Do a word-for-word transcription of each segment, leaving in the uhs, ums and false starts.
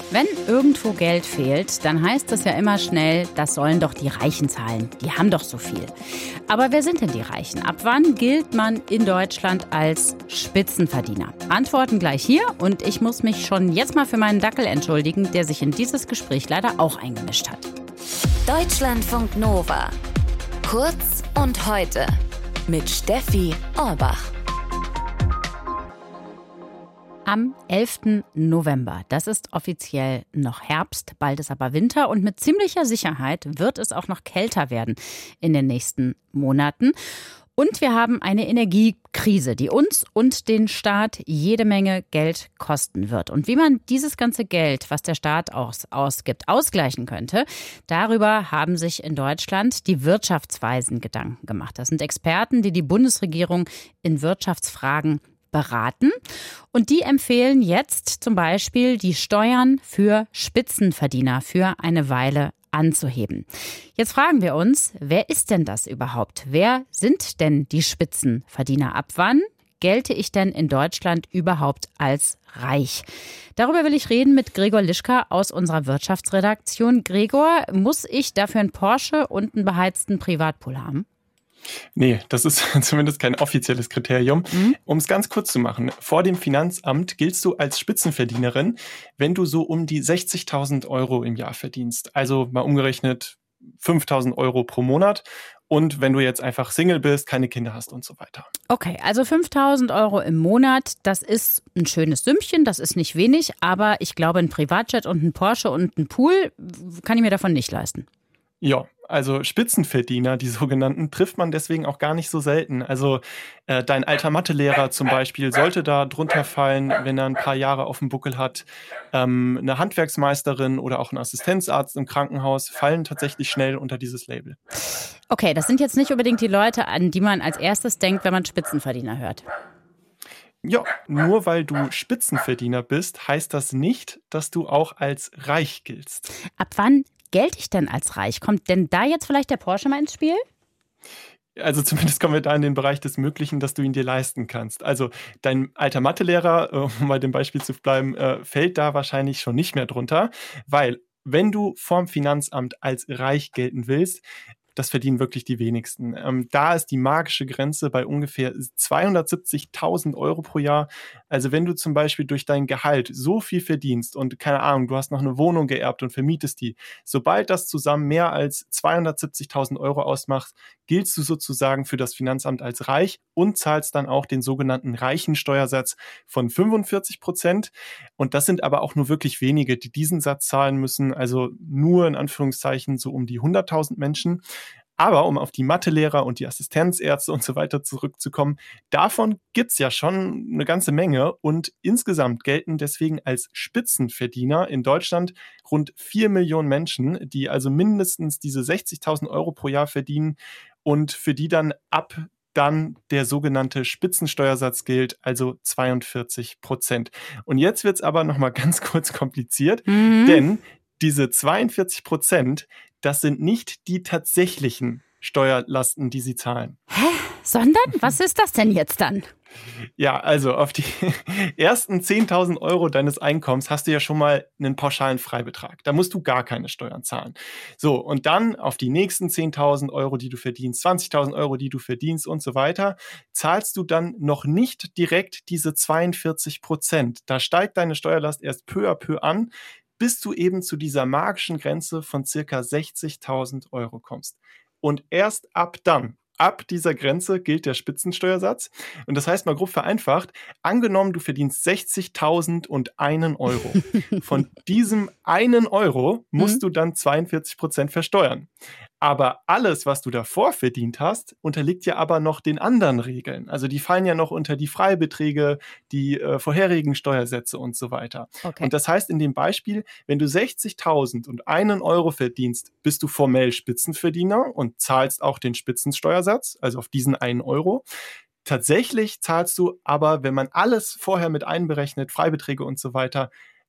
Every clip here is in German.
Wenn irgendwo Geld fehlt, dann heißt es ja immer schnell, das sollen doch die Reichen zahlen. Die haben doch so viel. Aber wer sind denn die Reichen? Ab wann gilt man in Deutschland als Spitzenverdiener? Antworten gleich hier und ich muss mich schon jetzt mal für meinen Dackel entschuldigen, der sich in dieses Gespräch leider auch eingemischt hat. Deutschlandfunk Nova. Kurz und heute mit Steffi Orbach. Am elften November. Das ist offiziell noch Herbst, bald ist aber Winter und mit ziemlicher Sicherheit wird es auch noch kälter werden in den nächsten Monaten. Und wir haben eine Energiekrise, die uns und den Staat jede Menge Geld kosten wird. Und wie man dieses ganze Geld, was der Staat aus, ausgibt, ausgleichen könnte, darüber haben sich in Deutschland die Wirtschaftsweisen Gedanken gemacht. Das sind Experten, die die Bundesregierung in Wirtschaftsfragen beraten. Und die empfehlen jetzt zum Beispiel, die Steuern für Spitzenverdiener für eine Weile anzuheben. Jetzt fragen wir uns, wer ist denn das überhaupt? Wer sind denn die Spitzenverdiener? Ab wann gelte ich denn in Deutschland überhaupt als reich? Darüber will ich reden mit Gregor Lischka aus unserer Wirtschaftsredaktion. Gregor, muss ich dafür einen Porsche und einen beheizten Privatpool haben? Nee, das ist zumindest kein offizielles Kriterium. Mhm. Um es ganz kurz zu machen, vor dem Finanzamt giltst du als Spitzenverdienerin, wenn du so um die sechzigtausend Euro im Jahr verdienst. Also mal umgerechnet fünftausend Euro pro Monat. Und wenn du jetzt einfach Single bist, keine Kinder hast und so weiter. Okay, also fünftausend Euro im Monat, das ist ein schönes Sümmchen, das ist nicht wenig. Aber ich glaube, ein Privatjet und ein Porsche und ein Pool kann ich mir davon nicht leisten. Ja, also Spitzenverdiener, die sogenannten, trifft man deswegen auch gar nicht so selten. Also äh, dein alter Mathelehrer zum Beispiel sollte da drunter fallen, wenn er ein paar Jahre auf dem Buckel hat. Ähm, eine Handwerksmeisterin oder auch ein Assistenzarzt im Krankenhaus fallen tatsächlich schnell unter dieses Label. Okay, das sind jetzt nicht unbedingt die Leute, an die man als erstes denkt, wenn man Spitzenverdiener hört. Ja, nur weil du Spitzenverdiener bist, heißt das nicht, dass du auch als reich giltst. Ab wann gelte ich denn als reich? Kommt denn da jetzt vielleicht der Porsche mal ins Spiel? Also zumindest kommen wir da in den Bereich des Möglichen, dass du ihn dir leisten kannst. Also dein alter Mathelehrer, um bei dem Beispiel zu bleiben, fällt da wahrscheinlich schon nicht mehr drunter, weil wenn du vorm Finanzamt als reich gelten willst, das verdienen wirklich die wenigsten. Ähm, da ist die magische Grenze bei ungefähr zweihundertsiebzigtausend Euro pro Jahr. Also wenn du zum Beispiel durch dein Gehalt so viel verdienst und keine Ahnung, du hast noch eine Wohnung geerbt und vermietest die, sobald das zusammen mehr als zweihundertsiebzigtausend Euro ausmacht, giltst du sozusagen für das Finanzamt als reich und zahlst dann auch den sogenannten Reichensteuersatz von fünfundvierzig Prozent. Und das sind aber auch nur wirklich wenige, die diesen Satz zahlen müssen. Also nur in Anführungszeichen so um die hunderttausend Menschen. Aber um auf die Mathelehrer und die Assistenzärzte und so weiter zurückzukommen, davon gibt's ja schon eine ganze Menge und insgesamt gelten deswegen als Spitzenverdiener in Deutschland rund vier Millionen Menschen, die also mindestens diese sechzigtausend Euro pro Jahr verdienen und für die dann ab dann der sogenannte Spitzensteuersatz gilt, also zweiundvierzig Prozent. Und jetzt wird's aber nochmal ganz kurz kompliziert, mhm. denn diese zweiundvierzig Prozent, das sind nicht die tatsächlichen Steuerlasten, die sie zahlen. Hä? Sondern? Was ist das denn jetzt dann? Ja, also auf die ersten zehntausend Euro deines Einkommens hast du ja schon mal einen pauschalen Freibetrag. Da musst du gar keine Steuern zahlen. So, und dann auf die nächsten zehntausend Euro, die du verdienst, zwanzigtausend Euro, die du verdienst und so weiter, zahlst du dann noch nicht direkt diese zweiundvierzig Prozent. Da steigt deine Steuerlast erst peu à peu an, bis du eben zu dieser magischen Grenze von circa sechzigtausend Euro kommst. Und erst ab dann, ab dieser Grenze gilt der Spitzensteuersatz. Und das heißt mal grob vereinfacht, angenommen, du verdienst sechzigtausend und einen Euro. Von diesem einen Euro musst mhm. du dann zweiundvierzig Prozent versteuern. Aber alles, was du davor verdient hast, unterliegt ja aber noch den anderen Regeln. Also die fallen ja noch unter die Freibeträge, die äh, vorherigen Steuersätze und so weiter. Okay. Und das heißt in dem Beispiel, wenn du sechzigtausend und einen Euro verdienst, bist du formell Spitzenverdiener und zahlst auch den Spitzensteuersatz, also auf diesen einen Euro. Tatsächlich zahlst du aber, wenn man alles vorher mit einberechnet, Freibeträge und so weiter,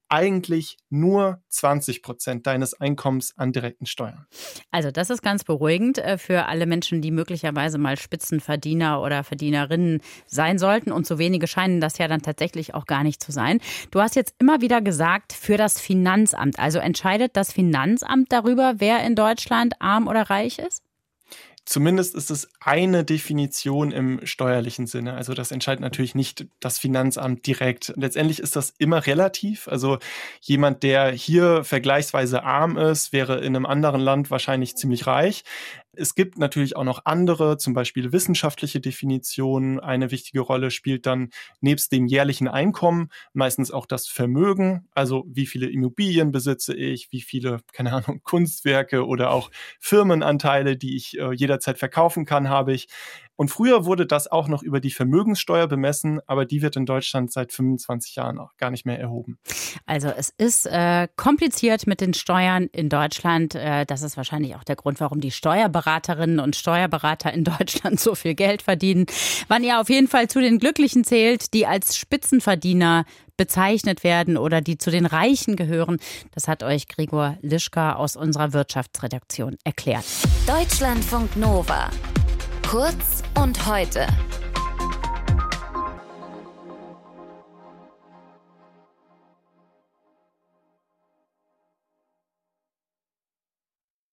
eigentlich nur zwanzig Prozent deines Einkommens an direkten Steuern. Also das ist ganz beruhigend für alle Menschen, die möglicherweise mal Spitzenverdiener oder Verdienerinnen sein sollten. Und so wenige scheinen das ja dann tatsächlich auch gar nicht zu sein. Du hast jetzt immer wieder gesagt, für das Finanzamt. Also entscheidet das Finanzamt darüber, wer in Deutschland arm oder reich ist? Zumindest ist es eine Definition im steuerlichen Sinne. Also das entscheidet natürlich nicht das Finanzamt direkt. Letztendlich ist das immer relativ. Also jemand, der hier vergleichsweise arm ist, wäre in einem anderen Land wahrscheinlich ziemlich reich. Es gibt natürlich auch noch andere, zum Beispiel wissenschaftliche Definitionen. Eine wichtige Rolle spielt dann nebst dem jährlichen Einkommen meistens auch das Vermögen. Also wie viele Immobilien besitze ich, wie viele, keine Ahnung, Kunstwerke oder auch Firmenanteile, die ich äh, jederzeit verkaufen kann, habe ich. Und früher wurde das auch noch über die Vermögenssteuer bemessen, aber die wird in Deutschland seit fünfundzwanzig Jahren auch gar nicht mehr erhoben. Also es ist äh, kompliziert mit den Steuern in Deutschland. Äh, das ist wahrscheinlich auch der Grund, warum die Steuerberaterinnen und Steuerberater in Deutschland so viel Geld verdienen. Wann ihr auf jeden Fall zu den Glücklichen zählt, die als Spitzenverdiener bezeichnet werden oder die zu den Reichen gehören, das hat euch Gregor Lischka aus unserer Wirtschaftsredaktion erklärt. Deutschlandfunk Nova. Kurz und heute.